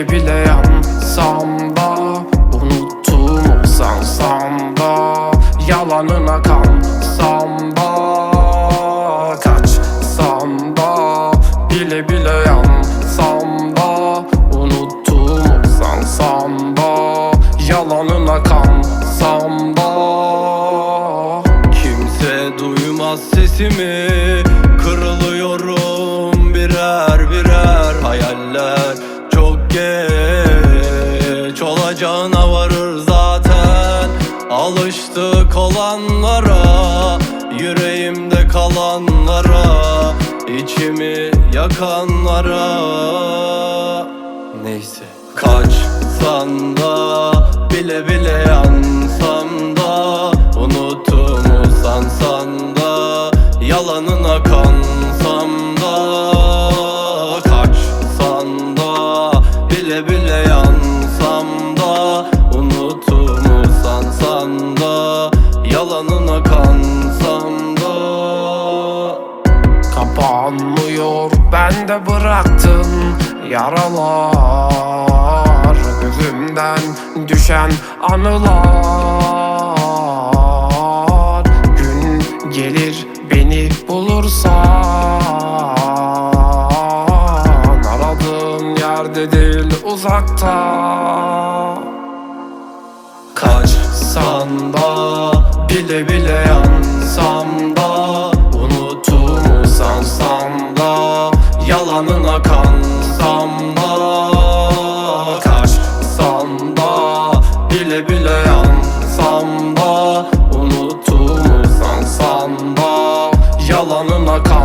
Bile bile yansam da, unuttuğumu sansam da, yalanına kansam da, kaçsam da. Bile bile yansam da, unuttuğumu sansam da, yalanına kansam da. Kimse duymaz sesimi, kırılıyorum birer birer. Hayaller çok geç olacağına varır zaten. Alıştık olanlara, yüreğimde kalanlara, içimi yakanlara. Neyse, kaçsan da, bile bile yansam da, unuttuğumu sansan da, yalanına kansam da. Kaçsan da, bile bile yansam da, unuttuğumu sansan da, yalanına kansam da. Kapanmıyor, ben de bıraktım yaralar, gözümden düşen anılar. Gün gelir beni bulursan, aradığım yerde değil uzakta. Kaçsan da, bile bile yansam da, unuttuğumu sansam da, yalanına kansam da. Kaçsan da, bile bile yansam da, unuttuğumu sansam da, yalanına kansam da.